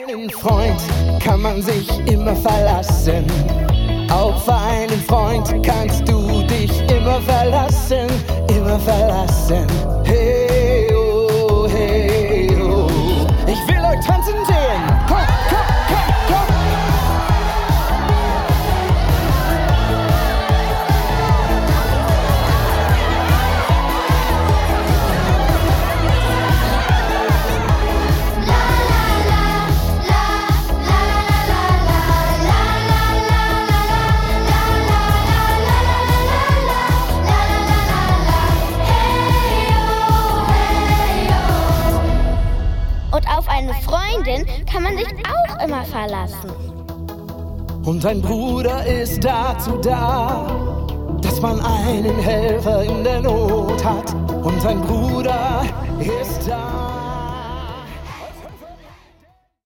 einen Freund kann man sich immer verlassen. Auf einen Freund kannst du dich immer verlassen, immer verlassen. Hey, oh, hey, oh. Ich will euch tanzen sehen. Komm, komm, komm, komm. Und auf eine Freundin kann man sich auch immer verlassen. Und ein Bruder ist dazu da, dass man einen Helfer in der Not hat. Und ein Bruder ist da.